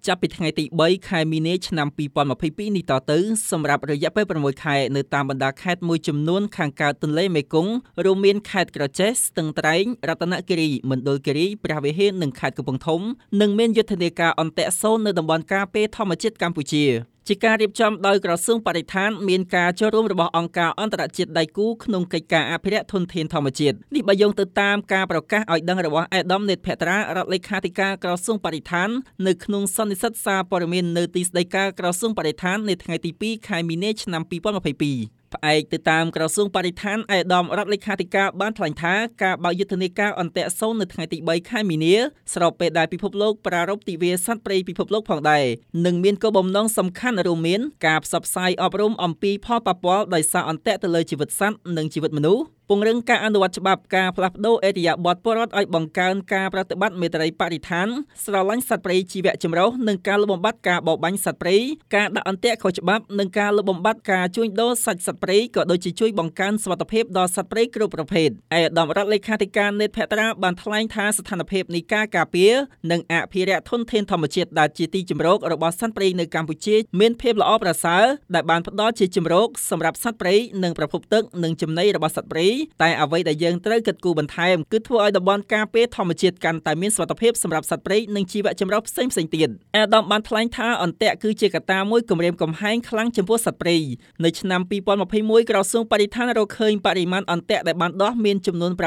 ចាប់ពីថ្ងៃទី3ខែមីនាឆ្នាំ2022នេះតទៅសម្រាប់រយៈពេល6ខែនៅតាមបណ្ដាខេត្តមួយចំនួនខាងកើតទន្លេមេគង្គរួមមានខេត្តក្រចេះស្ទឹងត្រែងរតនគិរីមណ្ឌលគិរីព្រះវិហារនិងខេត្តកំពង់ធំនិងមានយុទ្ធនាការអន្ទាក់សូននៅតំបន់ការពារធម្មជាតិកម្ពុជាជាការរៀបចំដោយក្រសួងបរិស្ថានមានការចូលរួមរបស់អង្គការអន្តរជាតិដៃគូក្នុងកិច្ចការអភិរក្សធនធានធម្មជាតិនេះបើយោងទៅតាមការប្រកាសឲ្យដឹងរបស់អេដាមនេតភត្រារដ្ឋលេខាធិការក្រសួងបរិស្ថាននៅក្នុងសន្និសីទសារព័ត៌មាននៅទីស្តីការក្រសួងបរិស្ថាននៅថ្ងៃទី2ខែមីនាឆ្នាំ2022ផ្អែកទៅតាមក្រសួងបរិស្ថានអេដាមរដ្ឋលេខាធិការបានថ្លែងថាការបើកយុទ្ធនាការអន្ទាក់សូននៅថ្ងៃទី3ខែមីនាស្របពេលដែលពិភពលោកប្រារព្ធទិវាសត្វព្រៃពិភពលោកផងដែរនិងមានគោលបំណងសំខាន់រួមមានការផ្សព្វផ្សាយអប់រំអំពីផលប៉ះពាល់ដោយសារអន្ទាក់ទៅលើជីវិតសត្វនិងជីវិតមនុស្សពង្រឹងការអនុវត្តច្បាប់ការផ្លាស់ប្តូរឥរិយាបថពលរដ្ឋឲ្យបង្កើនការប្រតិបត្តិមេត្រីបរិស្ថានស្រឡាញ់សត្វព្រៃជីវៈចម្រុះនិងការលុបបំបាត់ការបរបាញ់សត្វព្រៃការដាក់អន្ទាក់ខុសច្បាប់និងការលុបបំបាត់ការជួញដូរសាច់សត្វព្រៃក៏ដូចជាជួយបង្កើនសុវត្ថិភាពដល់សត្វព្រៃគ្រប់ប្រភេទឯកឧត្តមរដ្ឋលេខាធិការនេតភត្រាបានថ្លែងថាស្ថានភាពនៃការការពារនិងអភិរក្សធនធានធម្មជាតិដែលជាទីជម្រករបស់សត្វព្រៃនៅកម្ពុជាមានភាពល្អប្រសើរដែលបានផ្ដល់ជាជម្រកសម្រាប់សត្វព្រៃនិងប្រភពទឹកនិងចំណីរបស់សត្វព្រៃតែអ្វីដែលយើងត្រូវគិតគូរបន្ថែមគឺធ្វើឲ្យតំបន់ការពារធម្មជាតិកាន់តែមានសុវត្ថិភាពសម្រាប់សត្វព្រៃនិងជីវៈចម្រុះផ្សេងៗទៀតអាដាមបានថ្លែងថាអន្ទាក់គឺជាកត្តាមួយគំរាមកំហែងខ្លាំងចំពោះសត្វព្រៃនៅឆ្នាំ2021ក្រសួងបរិស្ថានរកឃើញបរិមាណអន្ទាក់ដែលបានដោះមានចំនួន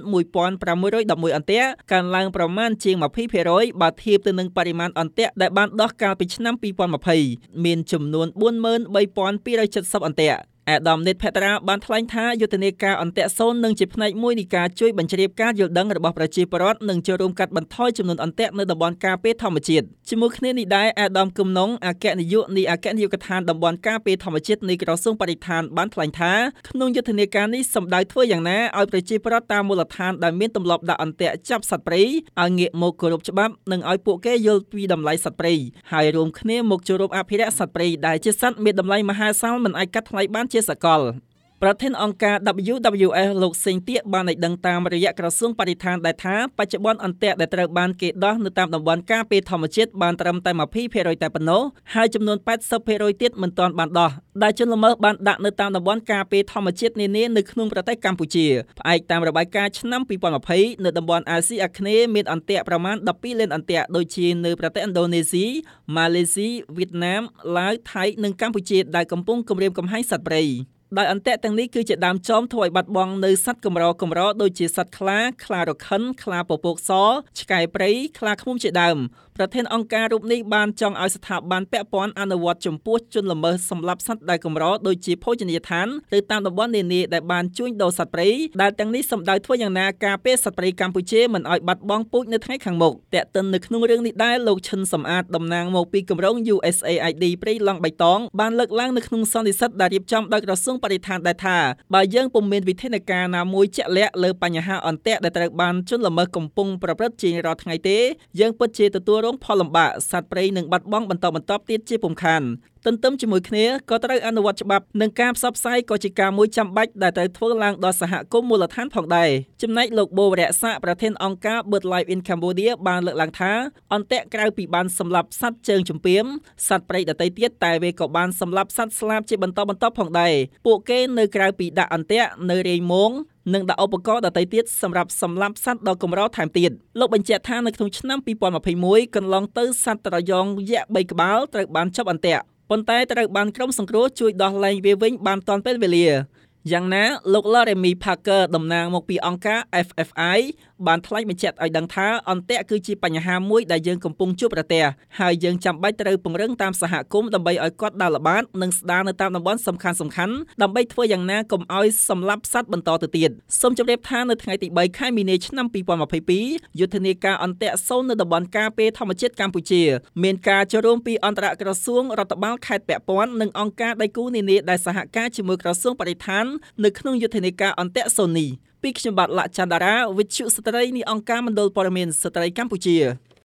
61511 អន្ទាក់កើនឡើងប្រមាណជាង 20% បើធៀបទៅនឹងបរិមាណអន្ទាក់ដែលបានដោះកាលពីឆ្នាំ2020មានចំនួន 43,270 អន្ទាក់អាដាមនេតភត្រាបានថ្លែងថាយុទ្ធនាការអន្ទាក់សូននឹងជាផ្នែកមួយនៃការជួយបញ្ជ្រាបការយល់ដឹងរបស់ប្រជាពលរដ្ឋនិងចូលរួមកាត់បន្ថយចំនួនអន្ទាក់នៅតំបន់ការពារធម្មជាតិជាមួយគ្នានេះដែរអាដាមគំនងអគ្គនាយកនៃអគ្គនាយកដ្ឋានតំបន់ការពារធម្មជាតិនៃក្រសួងបរិស្ថានបានថ្លែងថាក្នុងយុទ្ធនាការនេះសម្ដៅធ្វើយ៉ាងណាឲ្យប្រជាពលរដ្ឋតាមមូលដ្ឋានដែលមានទម្លាប់ដាក់អន្ទាក់ចាប់សត្វព្រៃឲ្យងាកមកគោរពច្បាប់និងឲ្យពួកគេយល់ពីតម្លៃសត្វព្រៃហើយរួមគ្នាមកចូលរួមអភិរក្សសត្វព្រៃដែលជាសត្វមានតម្លៃមហាសាលមិនអាចកាត់ថ្លៃបានជាសកលប្រធានអង្គការ WWF លោកសេងទៀកបានឲ្យដឹងតាមរយៈក្រសួងបរិស្ថានដែលថាបច្ចុប្បន្នអន្ទាក់ដែលត្រូវបានគេដោះនៅតាមតំបន់ការពារធម្មជាតិបានត្រឹមតែ 20% តែប៉ុណ្ណោះហើយចំនួន 80% ទៀតមិនទាន់បានដោះដែលជនល្មើសបានដាក់នៅតាមតំបន់ការពារធម្មជាតិនានានៅក្នុងប្រទេសកម្ពុជាផ្អែកតាមរបាយការណ៍ឆ្នាំ2020នៅតំបន់អាស៊ីអាគ្នេយ៍មានអន្ទាក់ប្រមាណ 12 លានអន្ទាក់ដូចជានៅប្រទេសឥណ្ឌូនេស៊ីម៉ាឡេស៊ីវៀតណាមឡាវថៃនិងកម្ពុជាដែលកំពុងគំរាមកំហែងសត្វព្រៃដោយអន្ទាក់ទាំងនេះគឺជាដើមចមធ្វើឲ្យបាត់បង់នៅសត្វកម្រដូចជាសត្វខ្លារខិនខ្លាពពកសឆ្កែព្រៃខ្លាឃ្មុំជាដើមប្រធានអង្គការរូបនេះបានចង់ឲ្យស្ថាប័នពាក់ព័ន្ធអនុវត្តចំពោះជនល្មើសសម្លាប់សត្វដែលកម្រដូចជាភោជនីយដ្ឋានឬតាមតំបន់នានាដែលបានជួញដូរសត្វព្រៃដែលទាំងនេះសម្ដៅធ្វើយ៉ាងណាការពារសត្វព្រៃកម្ពុជាមិនឲ្យបាត់បង់ពូជនៅថ្ងៃខាងមុខតែកតិននៅក្នុងរឿងនេះដែរលោកឈិនសំអាតតំណាងមកពីគម្រោង USAID ព្រៃឡង់បៃតងបានលើកឡើងនៅក្នុងសន្និសីទដែលរៀបចំដោយក្រសួងបរិស្ថានដែលថាបើយើងពុំមានវិធានការណាមួយជាក់លាក់លើបញ្ហាអន្ទាក់ដែលត្រូវបានជនល្មើសកំពុងប្រព្រឹត្តជារាល់ថ្ងៃទេយើងពិតជាទទួលរងផលលំបាកសត្វព្រៃនឹងបាត់បង់បន្តទៀតជាពុំខានទន្ទឹមជាមួយគ្នាក៏ត្រូវអនុវត្តច្បាប់និងការផ្សព្វផ្សាយក៏ជាការមួយចាំបាច់ដែលត្រូវធ្វើឡើងដល់សហគមន៍មូលដ្ឋានផងដែរចំណែកលោកបូវរៈស័កប្រធានអង្គការ BirdLife in Cambodia បានលើកឡើងថាអន្ទាក់ក្រៅពីបានសម្លាប់សត្វជើងជំពាមសត្វព្រៃដទៃទៀតតែវាក៏បានសម្លាប់សត្វស្លាបជាបន្តផងដែរពួកគេនៅក្រៅពីដាក់អន្ទាក់នៅរែងមងនិងដាក់ឧបករណ៍ដទៃទៀតសម្រាប់សម្លាប់សត្វដ៏កម្រថែមទៀតលោកបញ្ជាក់ថានៅក្នុងឆ្នាំ2021កន្លងទៅសត្វត្រយងយក្ស3ក្បាលត្រូវបានចាប់អន្ទាក់ប៉ុន្តែត្រូវបានក្រុមសង្គ្រោះជួយដោះលែងវាវិញបានទាន់ពេលវេលាយ៉ាងណាលោក Laremy Parker តំណាងមកពីអង្គការ FFI បានថ្លែងបញ្ជាក់ឲ្យដឹងថាអន្ទាក់គឺជាបញ្ហាមួយដែលយើងកំពុងជួបប្រទះហើយយើងចាំបាច់ត្រូវពង្រឹងតាមសហគមន៍ដើម្បីឲ្យគាត់ដើរល្បាតនិងស្ដារនៅតាមតំបន់សំខាន់ដើម្បីធ្វើយ៉ាងណាកុំឲ្យសម្លាប់សត្វបន្តទៅទៀតសូមជម្រាបថានៅថ្ងៃទី3ខែមីនាឆ្នាំ2022យុទ្ធនាការអន្ទាក់សូននៅតំបន់ការពារធម្មជាតិកម្ពុជាមានការចូលរួមពីអន្តរក្រសួងរដ្ឋបាលខេត្តពាក់ព័ន្ធនិងអង្គការដៃគូនានាដែលសហការជាមួយក្រសួងបរិស្ថាននៅក្នុងយុទ្ធនាការអន្ទាក់សូននេះពីខ្ញុំបាទលក្ខចន្ទរាវិទ្យុស្ត្រីនៃអង្គការមណ្ឌលព័ត៌មានស្ត្រីកម្ពុជា